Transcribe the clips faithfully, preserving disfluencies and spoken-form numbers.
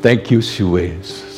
Thank you, Sue.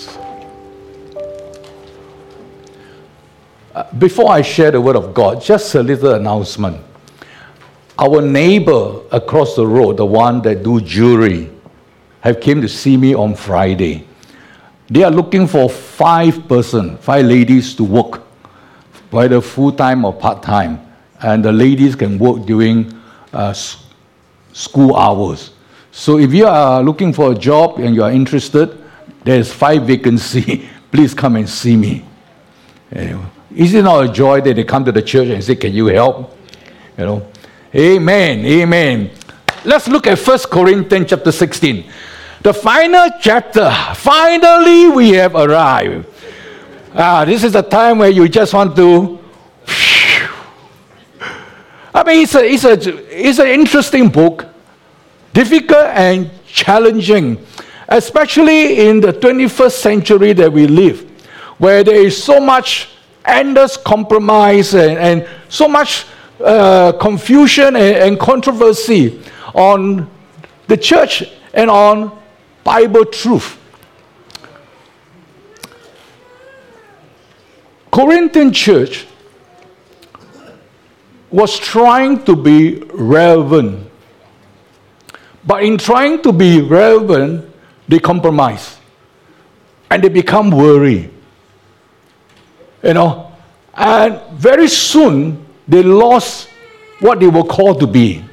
Uh, before I share the word of God, just a little announcement. Our neighbor across the road, the one that do jewelry, have came to see me on Friday. They are looking for five person, five ladies to work, whether full-time or part-time. And the ladies can work during uh, s- school hours. So if you are looking for a job and you are interested, there's five vacancies. Please come and see me. Anyway, is it not a joy that they come to the church and say, can you help? You know, amen, amen. Let's look at First Corinthians chapter sixteen. The final chapter. Finally, we have arrived. Ah, this is the time where you just want to... I mean, it's, a, it's, a, it's an interesting book. Difficult and challenging, especially in the twenty-first century that we live, where there is so much endless compromise and, and so much uh, confusion and, and controversy on the church and on Bible truth. Corinthian church was trying to be relevant. But in trying to be relevant, they compromise. And they become worried. You know, and very soon, they lost what they were called to be.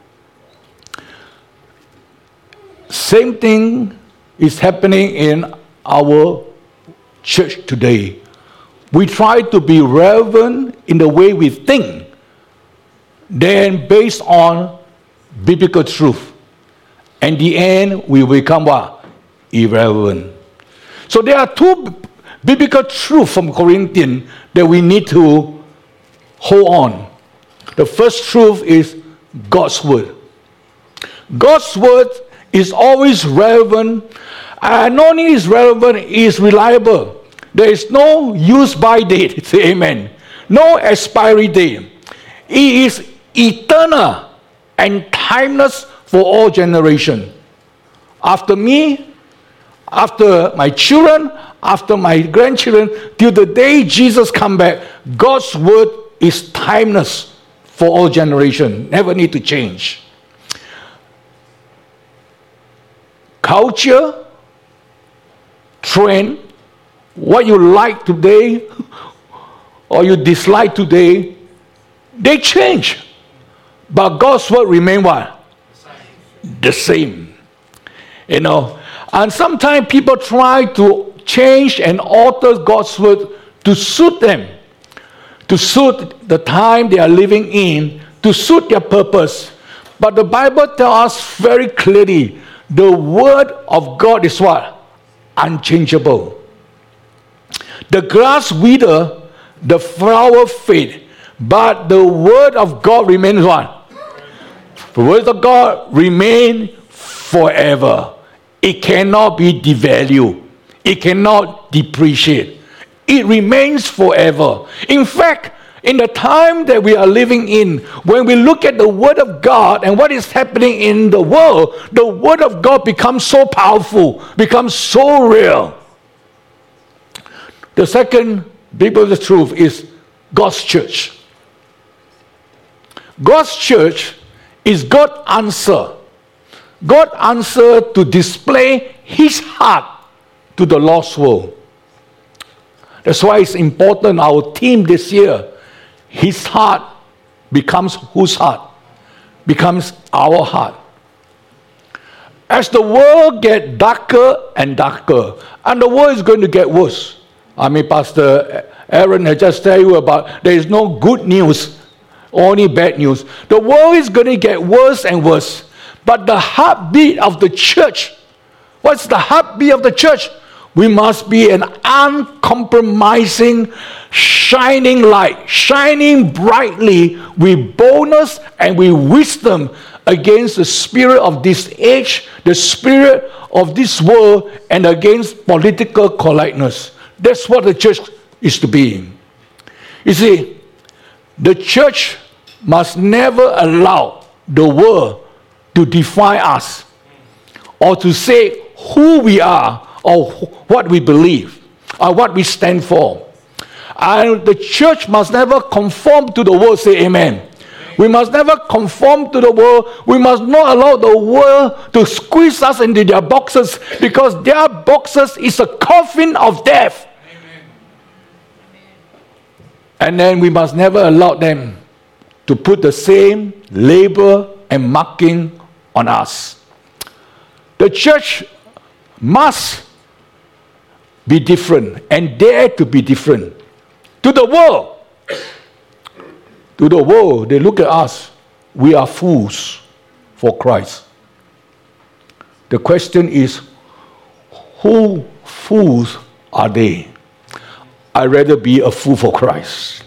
Same thing is happening in our church today. We try to be relevant in the way we think, then based on biblical truth. And the end, we become what? Irrelevant. So there are two biblical truths from Corinthians that we need to hold on. The first truth is God's word. God's word is always relevant, and not only is relevant, it is reliable. There is no use-by date. Say amen. No expiry date. It is eternal and timeless for all generations. After me, after my children, after my grandchildren, till the day Jesus come back, God's word is timeless for all generations. Never need to change. Culture, trend, what you like today or you dislike today, they change. But God's word remain what? The same. You know, and sometimes people try to change and alter God's word to suit them, to suit the time they are living in, to suit their purpose. But the Bible tells us very clearly, the word of God is what? Unchangeable. The grass wither, the flower fade, but the word of God remains what? The word of God remains forever. It cannot be devalued. It cannot depreciate. It remains forever. In fact, in the time that we are living in, when we look at the Word of God and what is happening in the world, the Word of God becomes so powerful, becomes so real. The second biblical truth is God's church. God's church is God's answer. God's answer to display His heart to the lost world. That's why it's important, our theme this year, His heart becomes whose heart? Becomes our heart. As the world gets darker and darker, and the world is going to get worse. I mean, Pastor Aaron had just told you about there is no good news, only bad news. The world is going to get worse and worse. But the heartbeat of the church, what's the heartbeat of the church? We must be an uncompromising, shining light, shining brightly with boldness and with wisdom against the spirit of this age, the spirit of this world, and against political correctness. That's what the church is to be. You see, the church must never allow the world to define us or to say who we are or what we believe or what we stand for. And the church must never conform to the world. Say amen. We must never conform to the world. We must not allow the world to squeeze us into their boxes, because their boxes is a coffin of death. Amen. And then we must never allow them to put the same label and marking on us. The church must be different and dare to be different. To the world, to the world, they look at us. We are fools for Christ. The question is, who fools are they? I'd rather be a fool for Christ.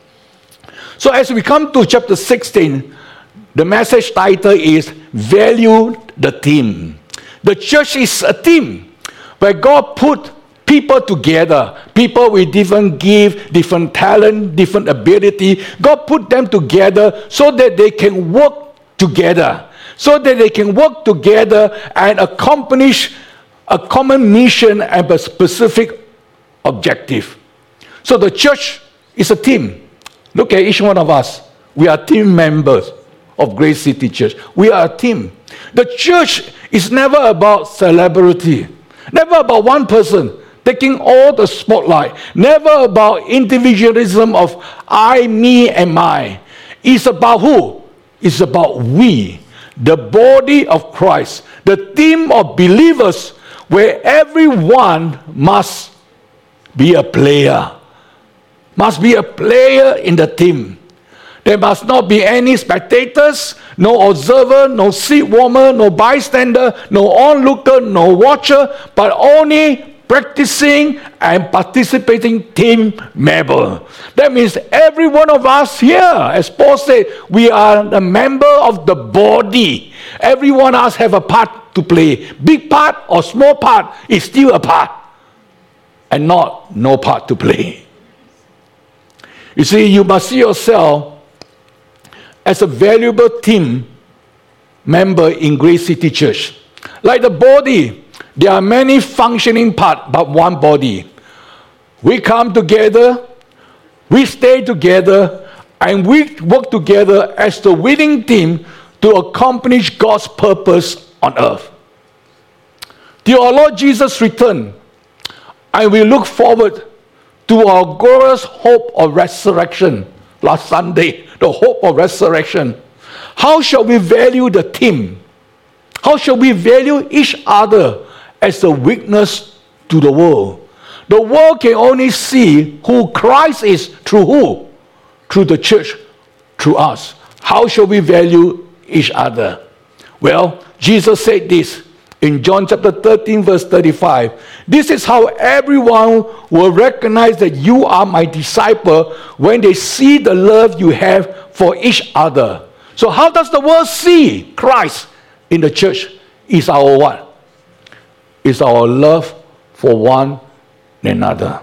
So as we come to chapter sixteen, the message title is Value the Team. The church is a team where God put people together, people with different gift, different talent, different ability. God put them together so that they can work together, so that they can work together and accomplish a common mission and a specific objective. So the church is a team. Look at each one of us. We are team members of Grace City Church. We are a team. The church is never about celebrity, never about one person taking all the spotlight, never about individualism of I, me, and my. It's about who? It's about we, the body of Christ, the team of believers, where everyone must be a player, must be a player in the team. There must not be any spectators, no observer, no seat warmer, no bystander, no onlooker, no watcher, but only practicing and participating team member. That means every one of us here, as Paul said, we are a member of the body. Every one of us have a part to play. Big part or small part is still a part, and not no part to play. You see, you must see yourself as a valuable team member in Grace City Church. Like the body, there are many functioning parts, but one body. We come together, we stay together, and we work together as the winning team to accomplish God's purpose on earth. Till our Lord Jesus return, and we look forward to our glorious hope of resurrection. Last Sunday, the hope of resurrection. How shall we value the team? How shall we value each other as a witness to the world? The world can only see who Christ is through who? Through the church, through us. How shall we value each other? Well, Jesus said this in John chapter thirteen, verse thirty-five. This is how everyone will recognize that you are my disciple, when they see the love you have for each other. So how does the world see Christ in the church? Is our what? Is our love for one another.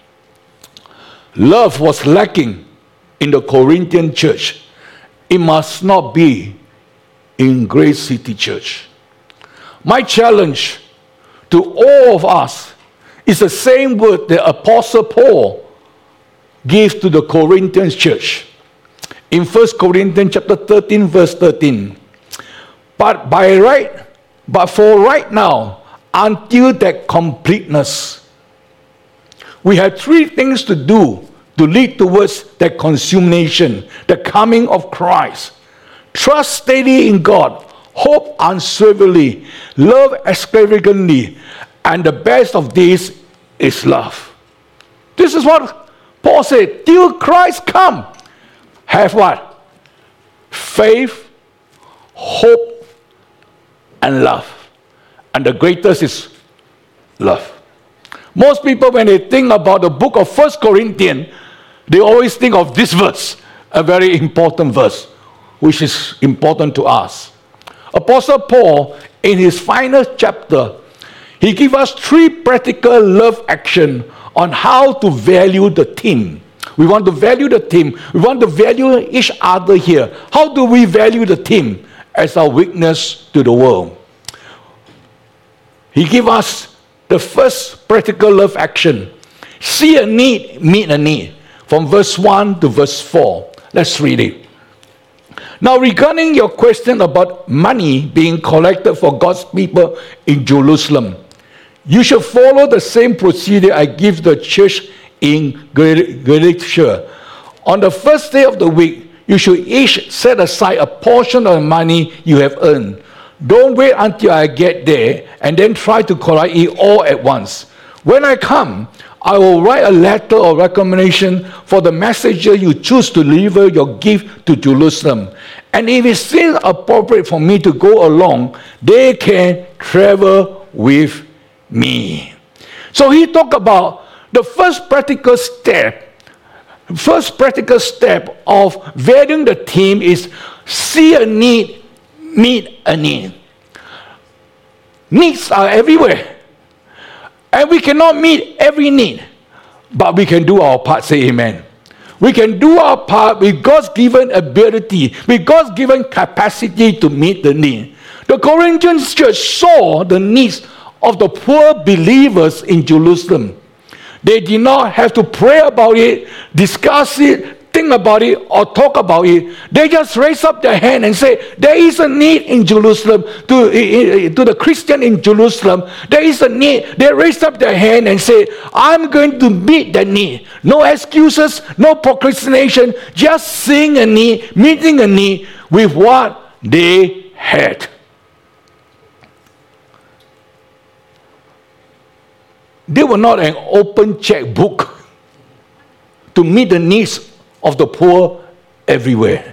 Love was lacking in the Corinthian church. It must not be in Grace City Church. My challenge to all of us is the same word that Apostle Paul gave to the Corinthian church. In First Corinthians chapter thirteen, verse thirteen. But by right, but for right now, until that completeness, we have three things to do to lead towards that consummation, the coming of Christ. Trust steadily in God, hope unswervingly, love extravagantly, and the best of these is love. This is what Paul said. Till Christ come, have what? Faith, hope, and love. And the greatest is love. Most people, when they think about the book of First Corinthians, they always think of this verse, a very important verse, which is important to us. Apostle Paul, in his final chapter, he gives us three practical love action on how to value the team. We want to value the team. We want to value each other here. How do we value the team as our witness to the world? He gave us the first practical love action. See a need, meet a need. From verse one to verse four. Let's read it. Now, regarding your question about money being collected for God's people in Jerusalem, you should follow the same procedure I give the church in Galatia. On the first day of the week, you should each set aside a portion of the money you have earned. Don't wait until I get there and then try to collect it all at once. When I come, I will write a letter of recommendation for the messenger you choose to deliver your gift to Jerusalem. And if it seems appropriate for me to go along, they can travel with me. So he talked about the first practical step. First practical step of valuing the team is see a need, meet a need. Needs are everywhere. And we cannot meet every need, but we can do our part. Say amen. We can do our part with God's given ability, with God's given capacity to meet the need. The Corinthian church saw the needs of the poor believers in Jerusalem. They did not have to pray about it, discuss it, think about it, or talk about it. They just raised up their hand and say, there is a need in Jerusalem, to, to the Christian in Jerusalem. There is a need. They raised up their hand and say, I'm going to meet the need. No excuses, no procrastination, just seeing a need, meeting a need with what they had. They were not an open checkbook to meet the needs of the poor everywhere.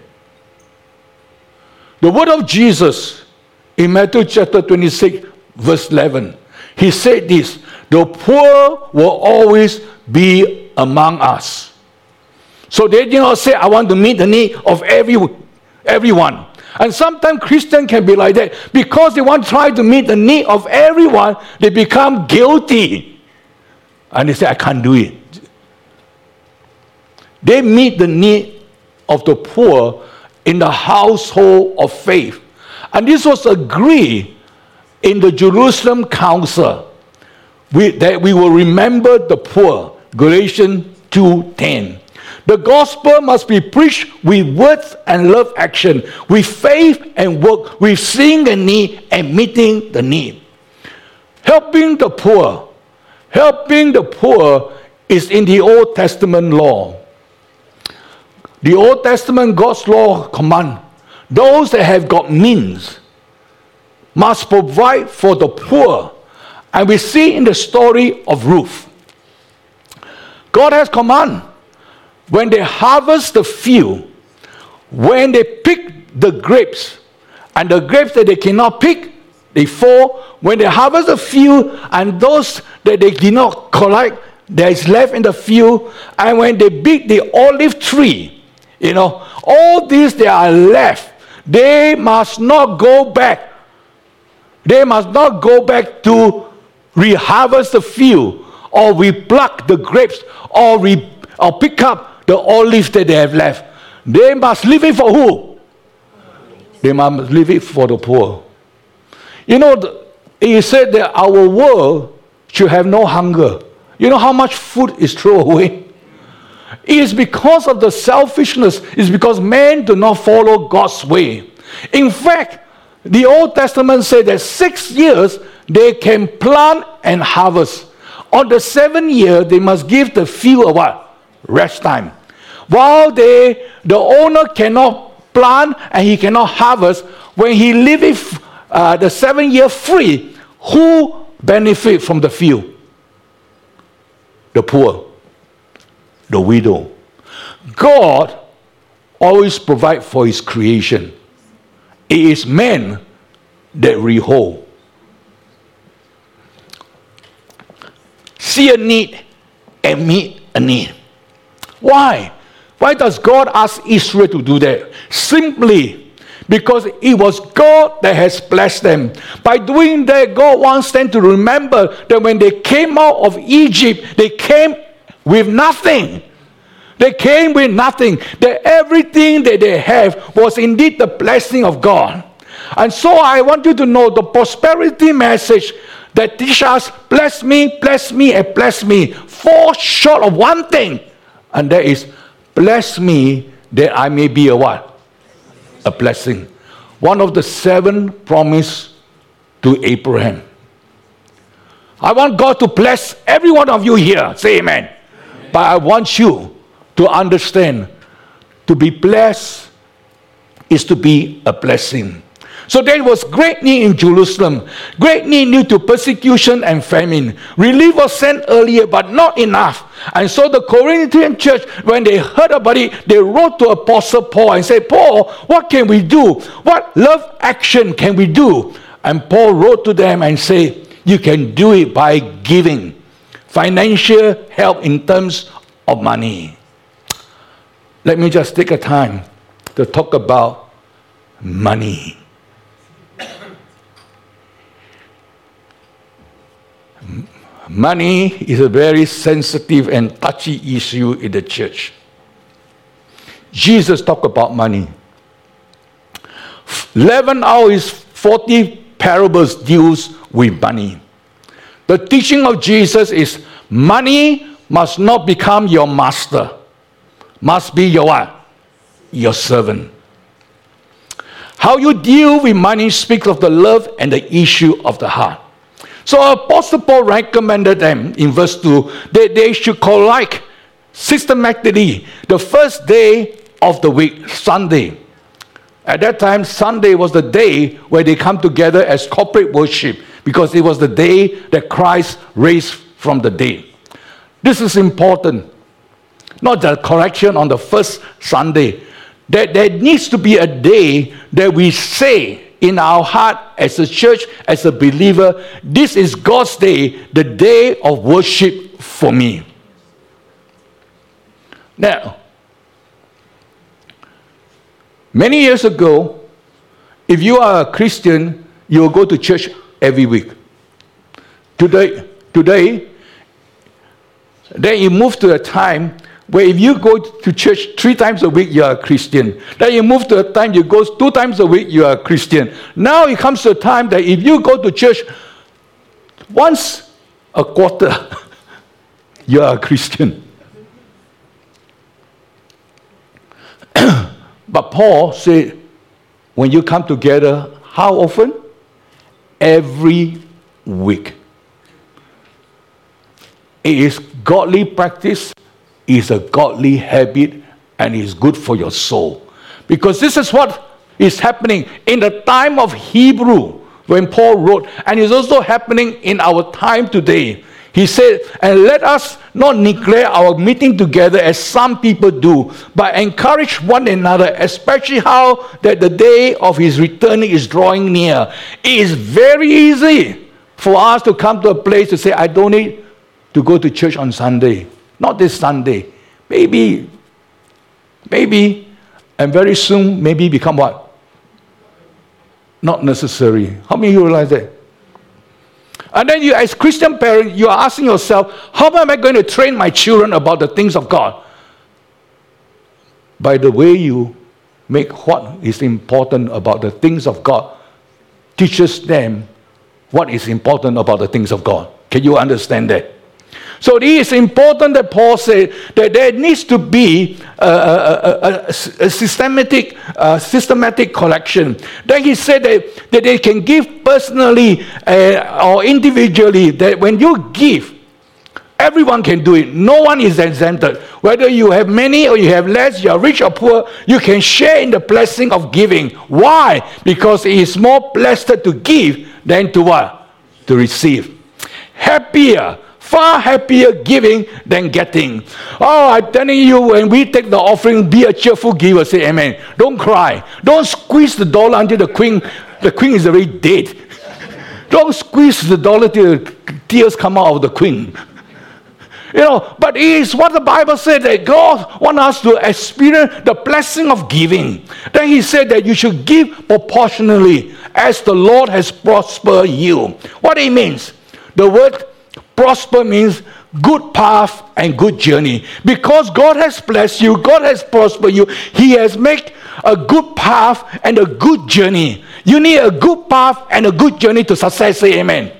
The word of Jesus in Matthew chapter twenty-six, verse eleven, he said this, the poor will always be among us. So they did not say, I want to meet the need of every, everyone. And sometimes Christians can be like that. Because they want to try to meet the need of everyone, they become guilty. And they say, I can't do it. They meet the need of the poor in the household of faith. And this was agreed in the Jerusalem Council, we, that we will remember the poor. Galatians two ten. The gospel must be preached with words and love action, with faith and work, with seeing the need and meeting the need. Helping the poor. Helping the poor is in the Old Testament law. The Old Testament, God's law command, those that have got means must provide for the poor. And we see in the story of Ruth, God has command, when they harvest the field, when they pick the grapes, and the grapes that they cannot pick, they fall. When they harvest the field, and those that they did not collect, that is left in the field, and when they pick the olive tree, you know, all these that are left, they must not go back. They must not go back to reharvest the field, or repluck the grapes, or, re, or pick up the olives that they have left. They must leave it for who? They must leave it for the poor. You know, he said that our world should have no hunger. You know how much food is thrown away? It is because of the selfishness. It's because men do not follow God's way. In fact, the Old Testament said that six years they can plant and harvest. On the seventh year, they must give the field a what? Rest time. While they, the owner cannot plant and he cannot harvest, when he leaves uh, the seventh year free, who benefit from the field? The poor, the widow. God always provides for his creation. It is man that withhold. See a need and meet a need. Why? Why does God ask Israel to do that? Simply because it was God that has blessed them. By doing that, God wants them to remember that when they came out of Egypt, they came with nothing. They came with nothing. That everything that they have was indeed the blessing of God. And so I want you to know the prosperity message that teach us, bless me, bless me, and bless me, fall short of one thing. And that is, bless me that I may be a what? A blessing. One of the seven promise to Abraham. I want God to bless every one of you here. Say amen. Amen. But I want you to understand, to be blessed is to be a blessing. So there was great need in Jerusalem, great need due to persecution and famine. Relief was sent earlier, but not enough. And so the Corinthian church, when they heard about it, they wrote to Apostle Paul and said, Paul, what can we do? What love action can we do? And Paul wrote to them and said, you can do it by giving financial help in terms of money. Let me just take a time to talk about money. Money is a very sensitive and touchy issue in the church. Jesus talked about money. eleven hours, forty parables deals with money. The teaching of Jesus is money must not become your master. Must be your what? Your servant. How you deal with money speaks of the love and the issue of the heart. So Apostle Paul recommended them in verse two that they should collect systematically the first day of the week, Sunday. At that time, Sunday was the day where they come together as corporate worship because it was the day that Christ raised from the dead. This is important. Not the correction on the first Sunday. That there needs to be a day that we say in our heart as a church, as a believer, this is God's day, the day of worship for me. Now, many years ago, if you are a Christian, you will go to church every week. Today, today, then you move to a time where if you go to church three times a week, you are a Christian. Then you move to a time you go two times a week, you are a Christian. Now it comes to a time that if you go to church once a quarter, you are a Christian. But Paul said, when you come together, how often? Every week. It is godly practice, is a godly habit, and is good for your soul. Because this is what is happening in the time of Hebrew when Paul wrote, and it's also happening in our time today. He said, and let us not neglect our meeting together as some people do, but encourage one another, especially how that the day of his returning is drawing near. It is very easy for us to come to a place to say, I don't need to go to church on Sunday. Not this Sunday. Maybe, maybe, and very soon, maybe become what? Not necessary. How many of you realize that? And then you, as Christian parent, you are asking yourself, how am I going to train my children about the things of God? By the way you make what is important about the things of God, teaches them what is important about the things of God. Can you understand that? So it is important that Paul said that there needs to be a, a, a, a systematic, uh, systematic collection. Then he said that, that they can give personally uh, or individually. That when you give, everyone can do it. No one is exempted. Whether you have many or you have less, you are rich or poor, you can share in the blessing of giving. Why? Because it is more blessed to give than to what? To receive. Happier. Far happier giving than getting. Oh, I'm telling you, when we take the offering, be a cheerful giver. Say amen. Don't cry. Don't squeeze the dollar until the queen, the queen is already dead. Don't squeeze the dollar till the tears come out of the queen. You know, but it is what the Bible said, that God wants us to experience the blessing of giving. Then he said that you should give proportionally as the Lord has prospered you. What it means? The word prosper means good path and good journey. Because God has blessed you, God has prospered you, He has made a good path and a good journey. You need a good path and a good journey to success. Say amen.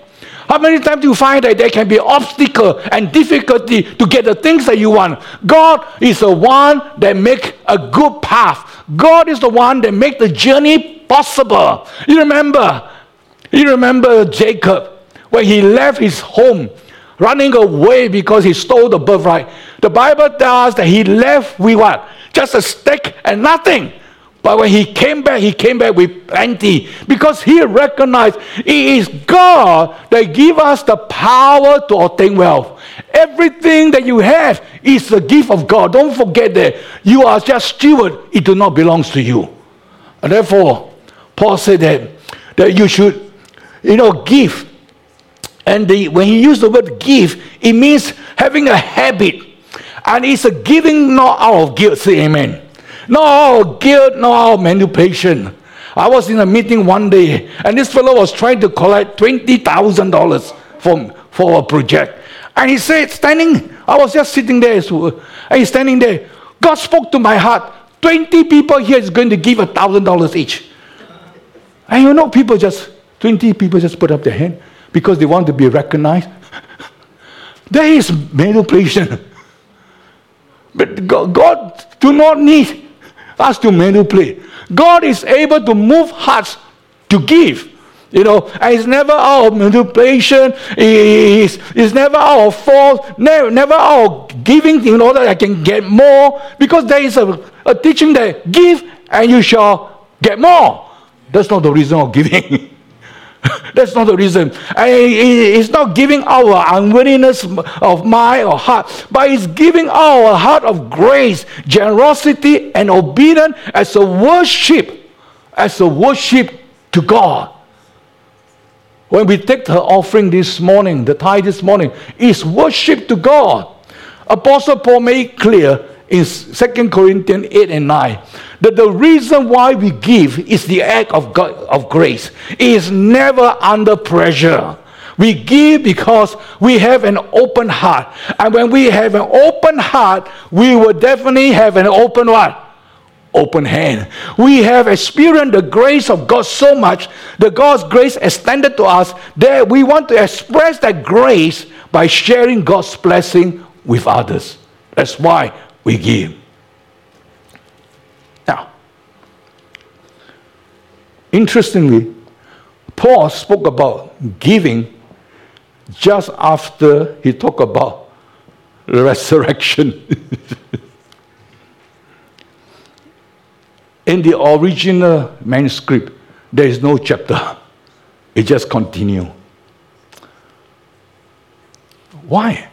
How many times do you find that there can be obstacle and difficulty to get the things that you want? God is the one that makes a good path. God is the one that makes the journey possible. You remember, you remember Jacob, when he left his home, running away because he stole the birthright. The Bible tells us that he left with what? Just a stick and nothing. But when he came back, he came back with plenty, because he recognized it is God that gives us the power to obtain wealth. Everything that you have is a gift of God. Don't forget that. You are just steward. It do not belong to you. And therefore, Paul said that, that you should, you know, give. And the, when he used the word give, it means having a habit. And it's a giving not out of guilt. Say amen. Not out of guilt, not out of manipulation. I was in a meeting one day, and this fellow was trying to collect twenty thousand dollars for, for a project. And he said, standing, I was just sitting there, and he's standing there. God spoke to my heart. twenty people here is going to give one thousand dollars each. And you know, people just, twenty people just put up their hand because they want to be recognized. There is manipulation. But God, God do not need us to manipulate. God is able to move hearts to give. You know, and it's never out of manipulation. It's, it's never out of force. Never, never out of giving in order that I can get more. Because there is a, a teaching that give and you shall get more. That's not the reason of giving. That's not the reason. And it's not giving our unwillingness of mind or heart, but it's giving our heart of grace, generosity, and obedience as a worship, as a worship to God. When we take the offering this morning, the tithe this morning, it's worship to God. Apostle Paul made clear in Second Corinthians eight and nine that the reason why we give is the act of God, of grace. It is never under pressure. We give because we have an open heart. And when we have an open heart, we will definitely have an open what? Open hand. We have experienced the grace of God so much, the God's grace extended to us, that we want to express that grace by sharing God's blessing with others. That's why we give. Now, interestingly, Paul spoke about giving just after he talked about the resurrection. In the original manuscript, there is no chapter. It just continues. Why?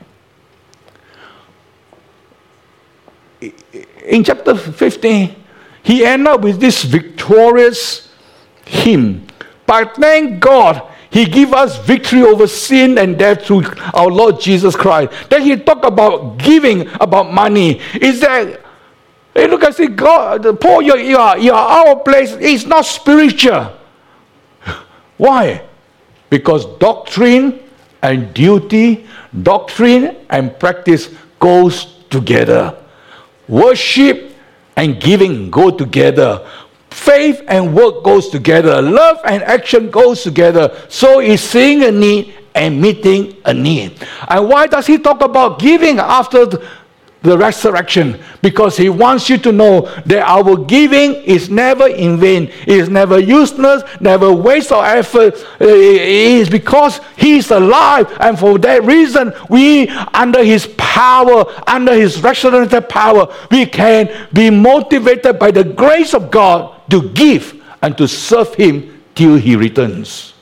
In chapter fifteen, he ended up with this victorious hymn. But thank God, he gave us victory over sin and death through our Lord Jesus Christ. Then he talked about giving, about money. Is that, hey, look, I say, God, Paul, you, you, are, you are out of place. It's not spiritual. Why? Because doctrine and duty, doctrine and practice goes together. Worship and giving go together. Faith and work goes together. Love and action goes together. So is seeing a need and meeting a need. And why does he talk about giving after the, the resurrection? Because he wants you to know that our giving is never in vain. It is never useless, never waste of effort. It is because he is alive, and for that reason, we, under his power, under his resurrected power, we can be motivated by the grace of God to give and to serve him till he returns.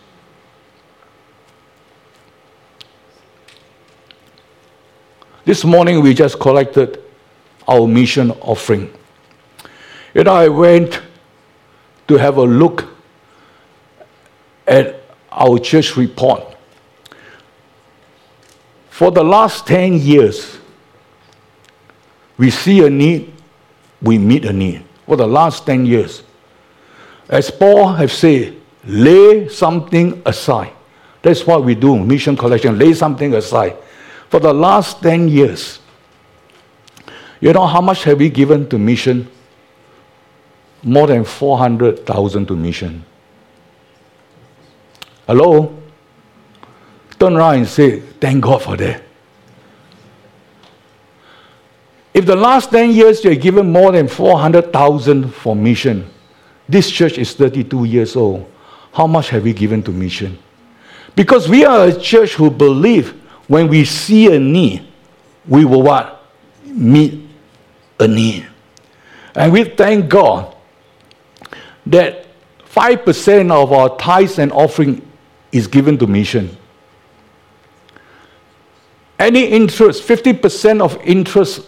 This morning we just collected our mission offering. You know, I went to have a look at our church report. For the last ten years, we see a need, we meet a need. For the last ten years. As Paul has said, lay something aside. That's what we do, mission collection, lay something aside. For the last ten years, you know how much have we given to mission? More than four hundred thousand to mission. Hello? turn around and say, thank God for that. If the last ten years you have given more than four hundred thousand for mission, this church is thirty-two years old. How much have we given to mission? Because we are a church who believe when we see a need, we will what? Meet a need. And we thank God that five percent of our tithes and offering is given to mission. Any interest, fifty percent of interest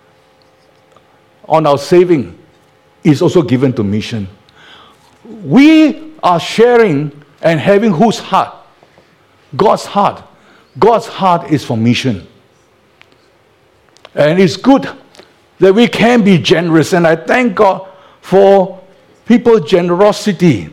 on our saving is also given to mission. We are sharing and having whose heart? God's heart. God's heart is for mission. And it's good that we can be generous. And I thank God for people's generosity.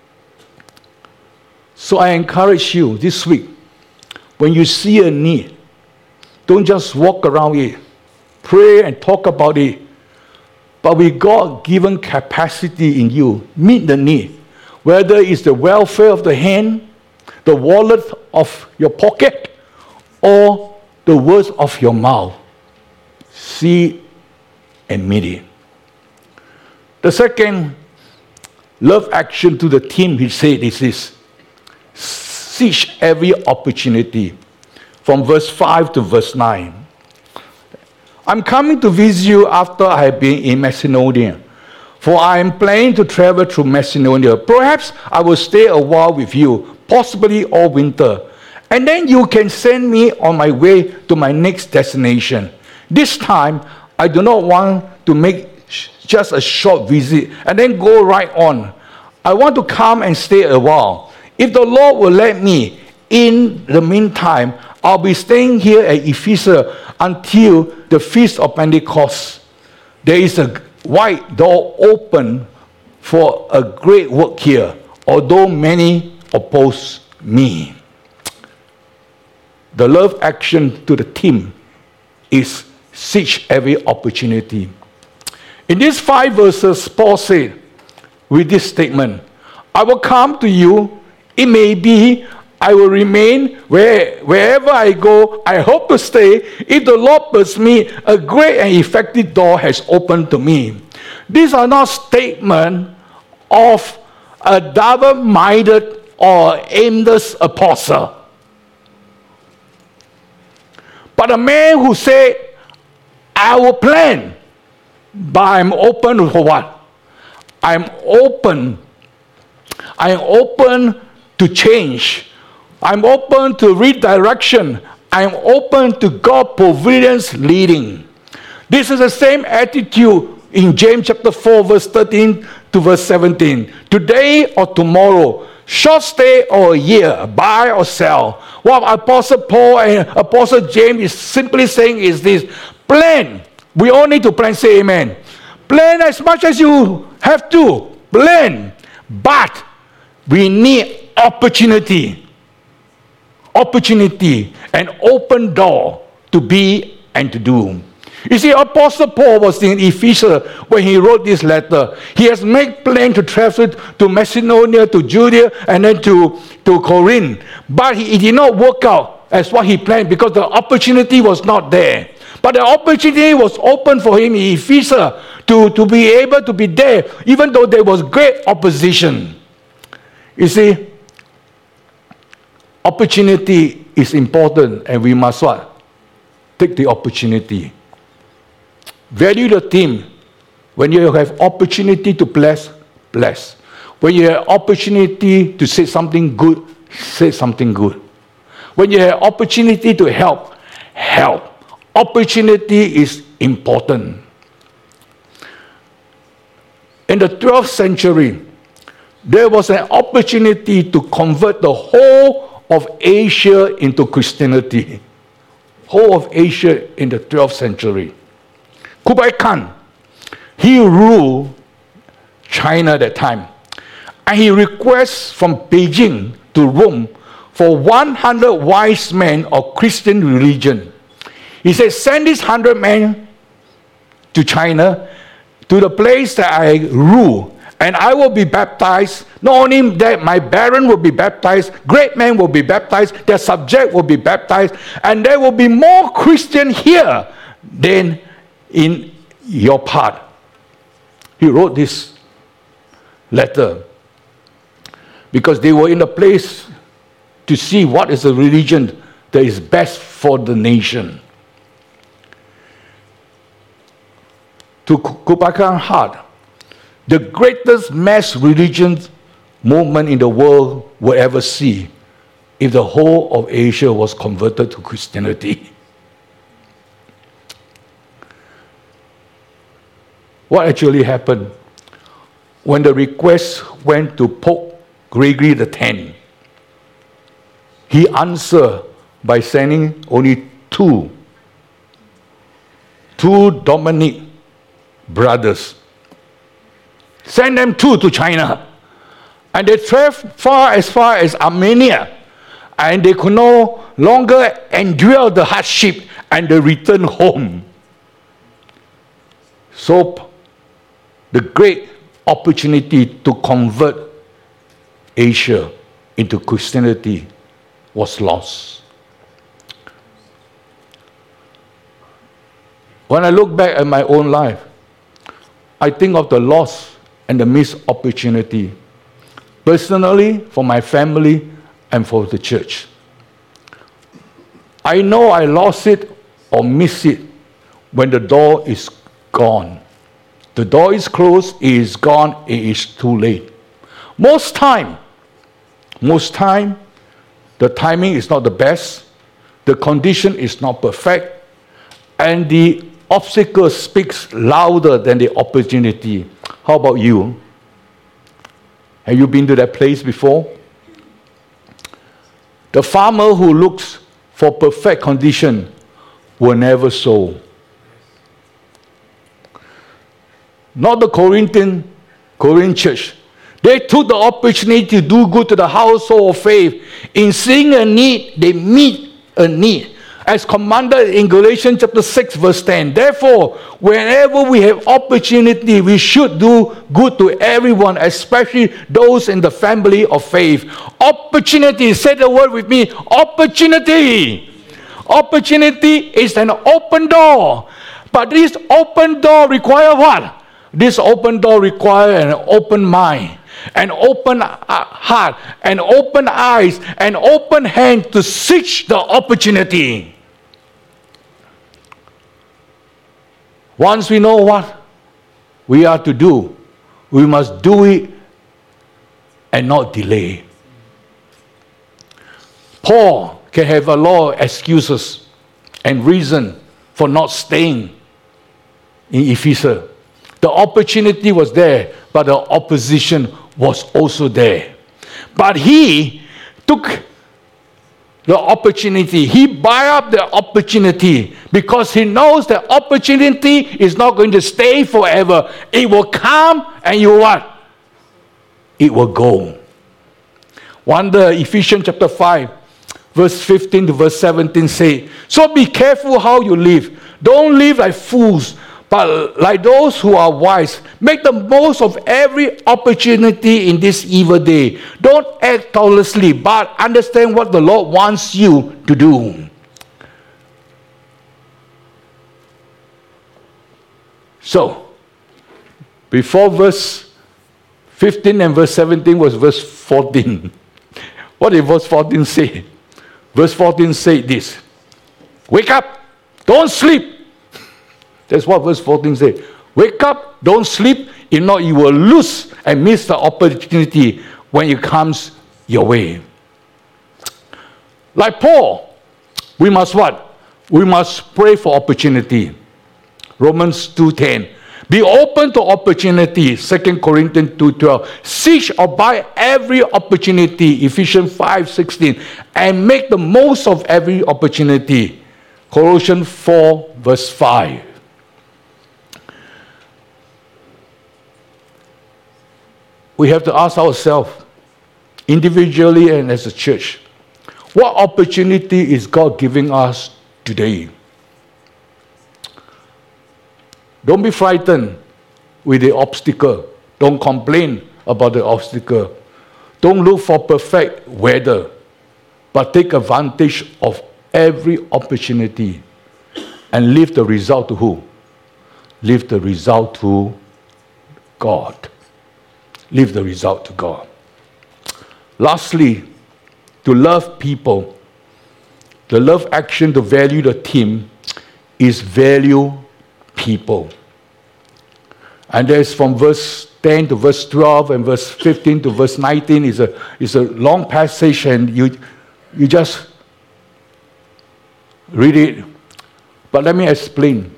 So I encourage you this week, when you see a need, don't just walk around it. Pray and talk about it. But with God-given capacity in you, meet the need. Whether it's the welfare of the hand, the wallet of your pocket, or the words of your mouth. See and meet it. The second love action to the team, he said, is this. Seize every opportunity. From verse five to verse nine. I'm coming to visit you after I have been in Macedonia. For I am planning to travel through Macedonia. Perhaps I will stay a while with you, possibly all winter. And then you can send me on my way to my next destination. This time, I do not want to make sh- just a short visit and then go right on. I want to come and stay a while. If the Lord will let me, in the meantime, I'll be staying here at Ephesus until the Feast of Pentecost. There is a wide door open for a great work here, although many oppose me. The love action to the team is seize every opportunity. In these five verses, Paul said with this statement, I will come to you. It may be I will remain where, wherever I go. I hope to stay. If the Lord permits me, a great and effective door has opened to me. These are not statements of a double-minded or aimless apostle. But a man who said, I will plan, but I'm open for what? I'm open. I'm open to change. I'm open to redirection. I'm open to God's providence leading. This is the same attitude in James chapter four, verse thirteen to verse seventeen. Today or tomorrow, short stay or a year, buy or sell. What Apostle Paul and Apostle James is simply saying is this: plan. We all need to plan. Say amen. Plan as much as you have to. Plan. But we need opportunity. Opportunity, an open door to be and to do. You see, Apostle Paul was in Ephesus when he wrote this letter. He has made plans to travel to Macedonia, to Judea, and then to, to Corinth. But he, it did not work out as what he planned because the opportunity was not there. But the opportunity was open for him in Ephesus to, to be able to be there, even though there was great opposition. You see, opportunity is important, and we must what? Take the opportunity. Value the team. When you have opportunity to bless, bless. When you have opportunity to say something good, say something good. When you have opportunity to help, help. Opportunity is important. In the twelfth century, there was an opportunity to convert the whole of Asia into Christianity. Whole of Asia in the twelfth century. Kublai Khan, he ruled China at that time. And he requests from Beijing to Rome for one hundred wise men of Christian religion. He said, send these one hundred men to China, to the place that I rule, And I will be baptized. Not only that, my baron will be baptized, great men will be baptized, their subject will be baptized, and there will be more Christian here than in your part. He wrote this letter because they were in a place to see what is the religion that is best for the nation. To Kebakaran Heart, the greatest mass religion movement in the world will ever see if the whole of Asia was converted to Christianity. What actually happened? When the request went to Pope Gregory the tenth, he answered by sending only two, two Dominic brothers. Send them two to China. And they traveled far as far as Armenia. And they could no longer endure the hardship and they returned home. So the great opportunity to convert Asia into Christianity was lost. When I look back at my own life, I think of the loss and the missed opportunity, personally, for my family, and for the church. I know I lost it or missed it when the door is gone. The door is closed, it is gone, it is too late. Most time, most time, the timing is not the best, the condition is not perfect, and the obstacle speaks louder than the opportunity. How about you? Have you been to that place before? The farmer who looks for perfect condition will never sow. Not the Corinthian, Korean church. They took the opportunity to do good to the household of faith. In seeing a need, they meet a need. As commanded in Galatians chapter six, verse ten. Therefore, whenever we have opportunity, we should do good to everyone, especially those in the family of faith. Opportunity, say the word with me, opportunity. Opportunity is an open door. But this open door requires what? This open door requires an open mind, an open heart, an open eyes, an open hand to seek the opportunity. Once we know what we are to do, we must do it and not delay. Paul can have a lot of excuses and reason for not staying in Ephesus. The opportunity was there, but the opposition was also there. But he took the opportunity. He buy up the opportunity because he knows that opportunity is not going to stay forever. It will come and you what? It will go. Wonder Ephesians chapter five, verse fifteen to verse seventeen say, so be careful how you live. Don't live like fools, but like those who are wise. Make the most of every opportunity in this evil day. Don't act thoughtlessly, but understand what the Lord wants you to do. So, before verse fifteen and verse seventeen was verse fourteen. What did verse fourteen say? Verse fourteen said this. Wake up, don't sleep. That's what verse fourteen says. Wake up, don't sleep, if not you will lose and miss the opportunity when it comes your way. Like Paul, we must what? We must pray for opportunity. Romans two ten. Be open to opportunity. Second Corinthians two twelve. Seek or buy every opportunity. Ephesians five sixteen. And make the most of every opportunity. Colossians four verse five. We have to ask ourselves, individually and as a church, what opportunity is God giving us today? Don't be frightened with the obstacle. Don't complain about the obstacle. Don't look for perfect weather, but take advantage of every opportunity and leave the result to who? Leave the result to God. Leave the result to God. Lastly, to love people, the love action to value the team is value people. And there's from verse ten to verse twelve and verse fifteen to verse nineteen is a, is a long passage, and you, you just read it. But let me explain.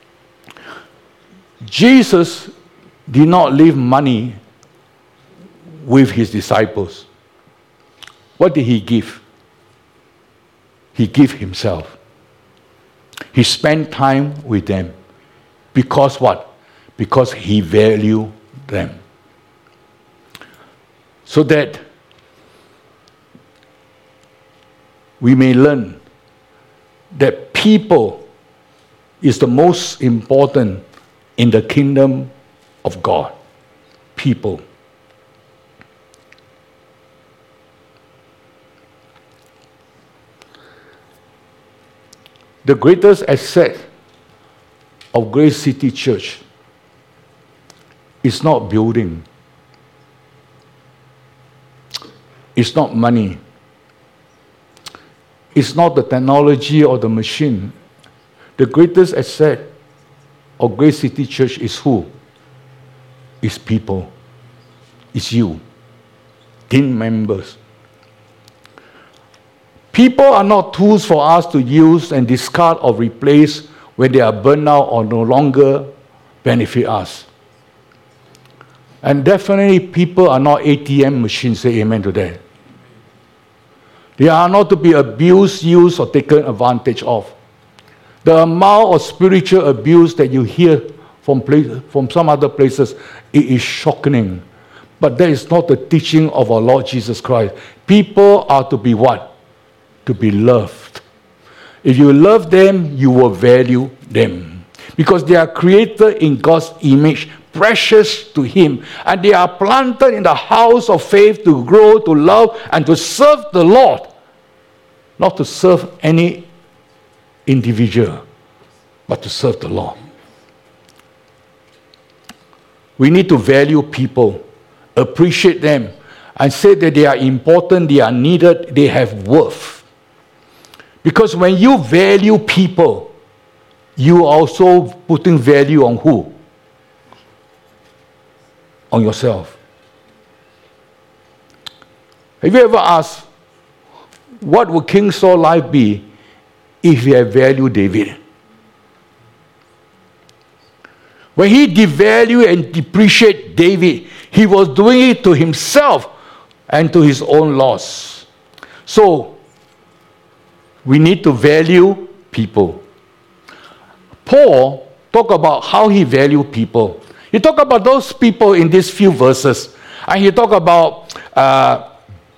Jesus did not leave money with his disciples. What did he give? He gave himself. He spent time with them. Because what? Because he valued them. So that we may learn that people is the most important in the kingdom of God. People. The greatest asset of Grace City Church is not building. It's not money. It's not the technology or the machine. The greatest asset of Grace City Church is who? It's people. It's you. Team members. People are not tools for us to use and discard or replace when they are burned out or no longer benefit us. And definitely people are not A T M machines, say amen to that. They are not to be abused, used, or taken advantage of. The amount of spiritual abuse that you hear from, place, from some other places, it is shocking. But that is not the teaching of our Lord Jesus Christ. People are to be what? To be loved. If you love them, you will value them. Because they are created in God's image, precious to Him. And they are planted in the house of faith to grow, to love, and to serve the Lord. Not to serve any individual, but to serve the Lord. We need to value people, appreciate them, and say that they are important, they are needed, they have worth. Because when you value people, you are also putting value on who? On yourself. Have you ever asked, what would King Saul's life be if he had valued David? When he devalued and depreciated David, he was doing it to himself and to his own loss. So, we need to value people. Paul talked about how he valued people. He talked about those people in these few verses. And he talked about uh,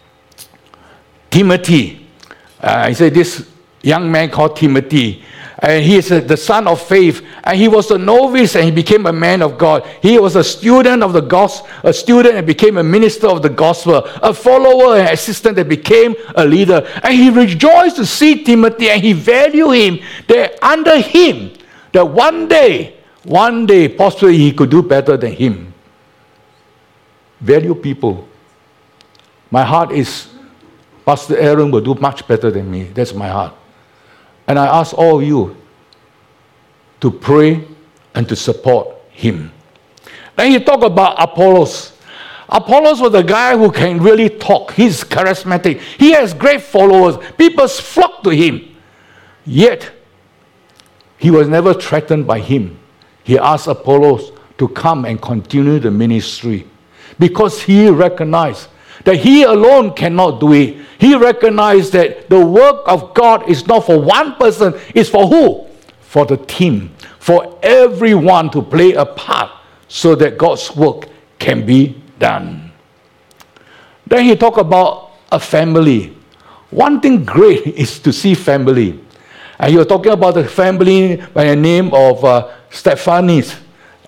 Timothy. Uh, he said this young man called Timothy. And he is the son of faith. And he was a novice and he became a man of God. He was a student of the gospel, a student and became a minister of the gospel, a follower and assistant that became a leader. And he rejoiced to see Timothy and he valued him, that under him, that one day, one day, possibly he could do better than him. Value people. My heart is, Pastor Aaron will do much better than me. That's my heart. And I ask all of you to pray and to support him. Then he talked about Apollos. Apollos was a guy who can really talk. He's charismatic. He has great followers. People flock to him. Yet, he was never threatened by him. He asked Apollos to come and continue the ministry because he recognized that he alone cannot do it. He recognized that the work of God is not for one person, it's for who? For the team, for everyone to play a part so that God's work can be done. Then he talked about a family. One thing great is to see family. And he was talking about the family by the name of uh, Stephanis.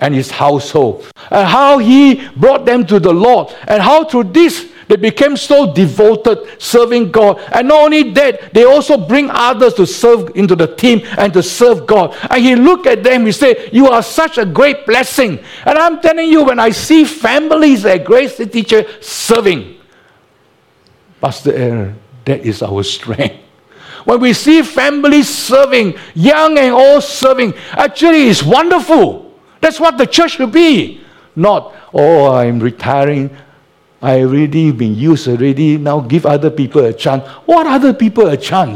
and his household, and how he brought them to the Lord, and how through this they became so devoted, serving God. And not only that, they also bring others to serve into the team and to serve God. And he looked at them, he said, you are such a great blessing. And I'm telling you, when I see families at Grace City Church serving, Pastor Aaron, that is our strength. When we see families serving, young and old serving, actually it's wonderful. That's what the church should be. Not, oh, I'm retiring, I already been used already, now give other people a chance. What other people a chance?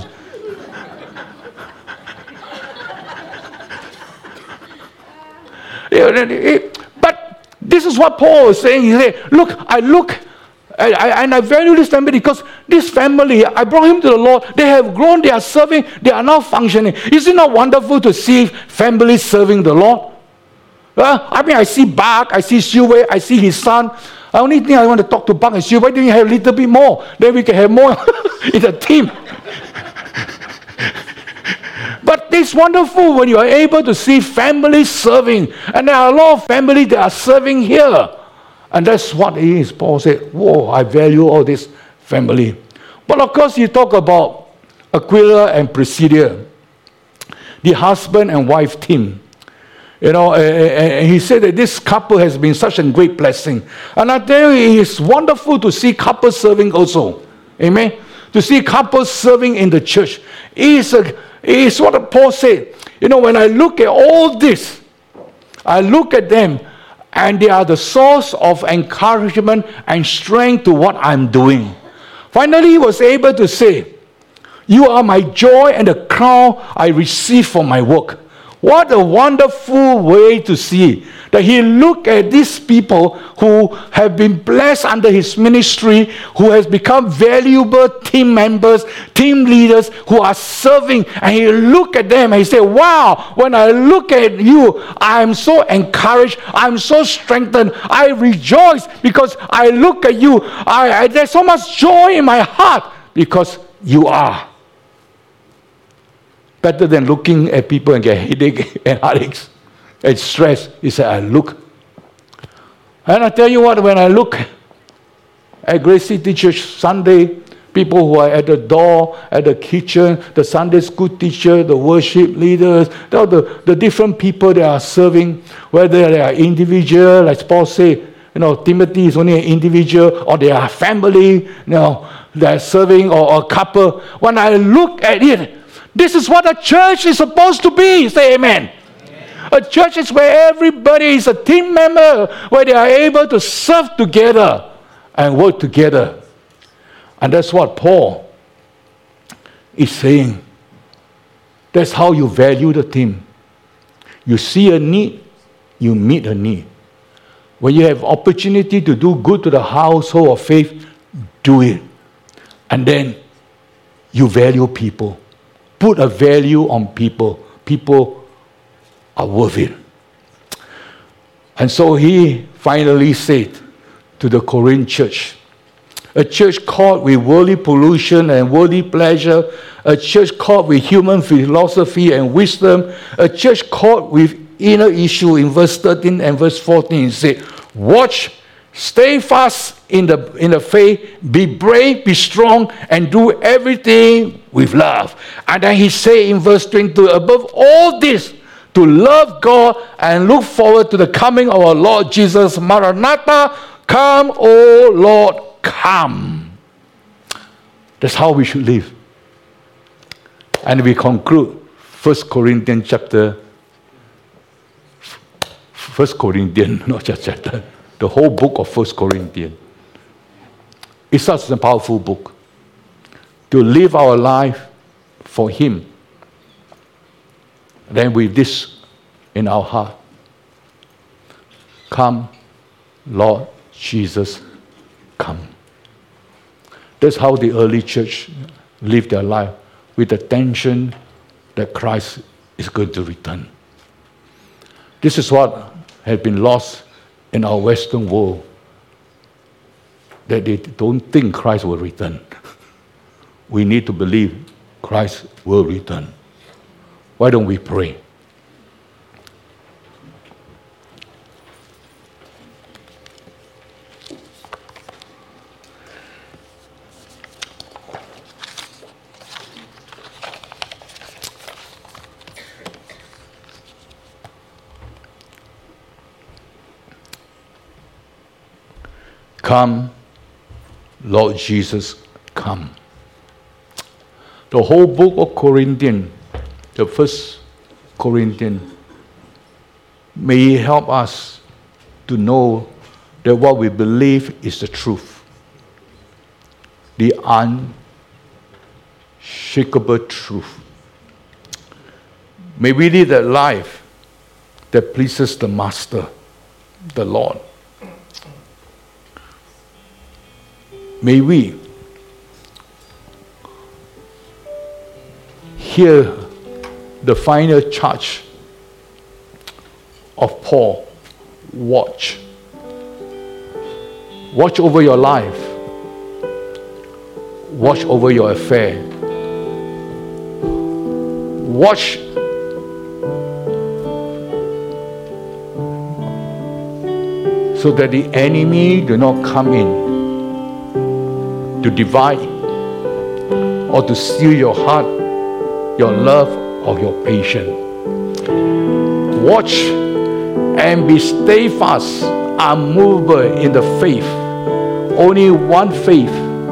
But this is what Paul is saying. He said, look, I look, I, I, and I value this family because this family, I brought him to the Lord. They have grown, they are serving, they are now functioning. Is it not wonderful to see families serving the Lord? Uh, I mean, I see Bach, I see Siu Wei, I see his son. The only thing I want to talk to Bach and Siu, why don't you have a little bit more? Then we can have more in the team. But it's wonderful when you are able to see families serving. And there are a lot of families that are serving here. And that's what it is. Paul said, whoa, I value all this family. But of course, you talk about Aquila and Priscilla, the husband and wife team. You know, and he said that this couple has been such a great blessing. And I tell you, it's wonderful to see couples serving also. Amen? To see couples serving in the church. It is, a, it is what Paul said. You know, when I look at all this, I look at them, and they are the source of encouragement and strength to what I'm doing. Finally, he was able to say, you are my joy and the crown I receive for my work. What a wonderful way to see that he looked at these people who have been blessed under his ministry, who has become valuable team members, team leaders who are serving, and he looked at them and he said, wow, when I look at you, I'm so encouraged, I'm so strengthened, I rejoice because I look at you, I, I there's so much joy in my heart because you are. Better than looking at people and get headache and headaches and stress. He said, I look. And I tell you what, when I look at Grace City Church Sunday, people who are at the door, at the kitchen, the Sunday school teacher, the worship leaders, the, the, the different people that are serving, whether they are individual, like Paul said, you know, Timothy is only an individual, or they are family, you know, they are serving, or, or a couple. When I look at it, this is what a church is supposed to be. Say amen. Amen. A church is where everybody is a team member, where they are able to serve together and work together. And that's what Paul is saying. That's how you value the team. You see a need, you meet a need. When you have opportunity to do good to the household of faith, do it. And then you value people. Put a value on people. People are worth it. And so he finally said to the Corinth church, a church caught with worldly pollution and worldly pleasure, a church caught with human philosophy and wisdom, a church caught with inner issue. In verse thirteen and verse fourteen, he said, watch, stay fast in the, in the faith, be brave, be strong, and do everything with love. And then he said in verse twenty-two, above all this, to love God and look forward to the coming of our Lord Jesus. Maranatha, come, O Lord, come. That's how we should live. And we conclude First Corinthians chapter, First Corinthians, not just chapter, the whole book of First Corinthians. It's such a powerful book. To live our life for Him. Then with this in our heart. Come, Lord Jesus, come. That's how the early church lived their life, with the tension that Christ is going to return. This is what had been lost in our Western world, that they don't think Christ will return. We need to believe Christ will return. Why don't we pray? Come, Lord Jesus, come. The whole book of Corinthians, the first Corinthians, may help us to know that what we believe is the truth. The unshakable truth. May we live that life that pleases the Master, the Lord. May we hear the final charge of Paul. Watch. Watch over your life. Watch over your affair. Watch so that the enemy do not come in to divide or to steal your heart, your love, or your patience. Watch and be steadfast, unmovable in the faith. Only one faith.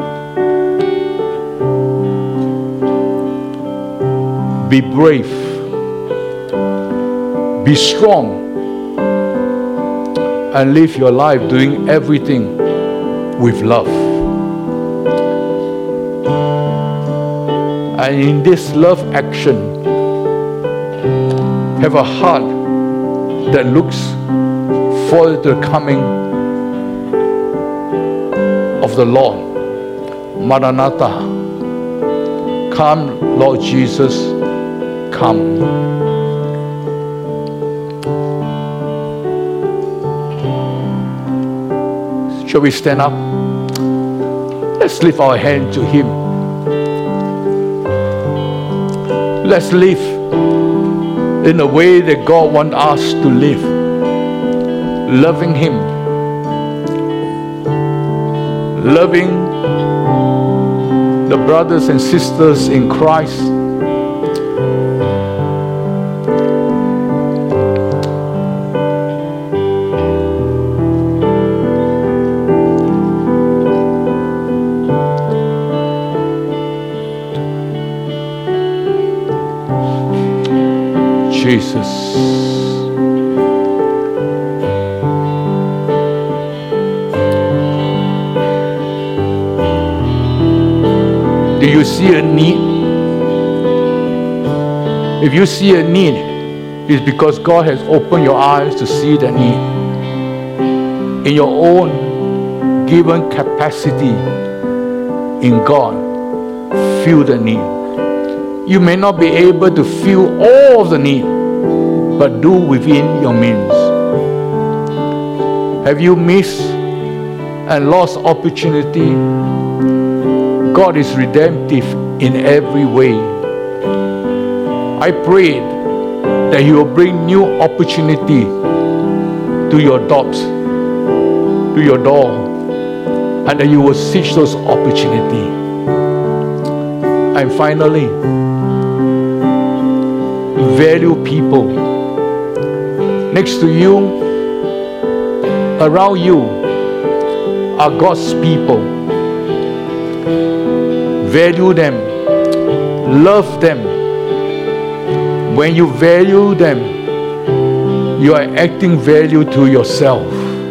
Be brave. Be strong. And live your life doing everything with love. And in this love action, have a heart that looks forward to the coming of the Lord. Maranatha. Come, Lord Jesus, come. Shall we stand up? Let's lift our hand to Him. Let's live in the way that God wants us to live. Loving Him. Loving the brothers and sisters in Christ. Jesus. Do you see a need? If you see a need, it's because God has opened your eyes to see the need. In your own given capacity in God, feel the need. You may not be able to feel all of the need, but do within your means. Have you missed and lost opportunity? God is redemptive in every way. I pray that He will bring new opportunity to your doors, to your door, and that you will seize those opportunities. And finally, value people next to you, around you are God's people. Value them, love them. When you value them, you are acting value to yourself.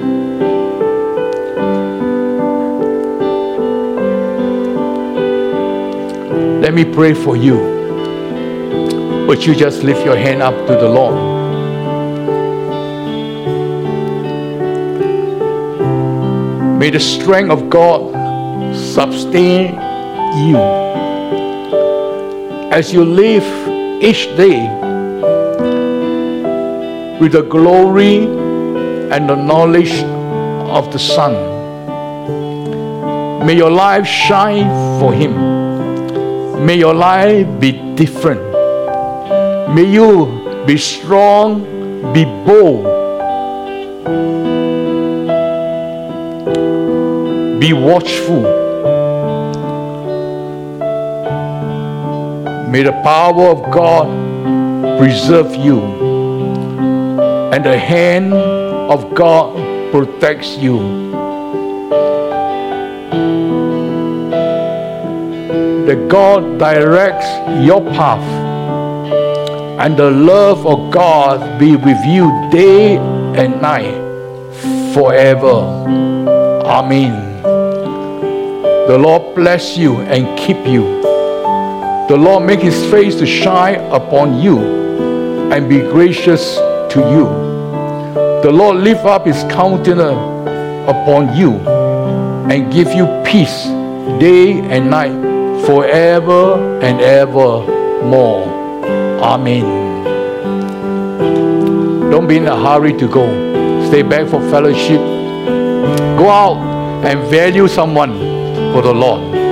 Let me pray for you. Would you just lift your hand up to the Lord? May the strength of God sustain you as you live each day with the glory and the knowledge of the Son. May your life shine for Him. May your life be different. May you be strong, be bold, be watchful. May the power of God preserve you, and the hand of God protects you. that God directs your path, and the love of God be with you day and night forever. Amen. The Lord bless you and keep you. The Lord make his face to shine upon you and be gracious to you. The Lord lift up his countenance upon you and give you peace day and night forever and ever more. Amen. Don't be in a hurry to go. Stay back for fellowship. Go out and value someone for the Lord.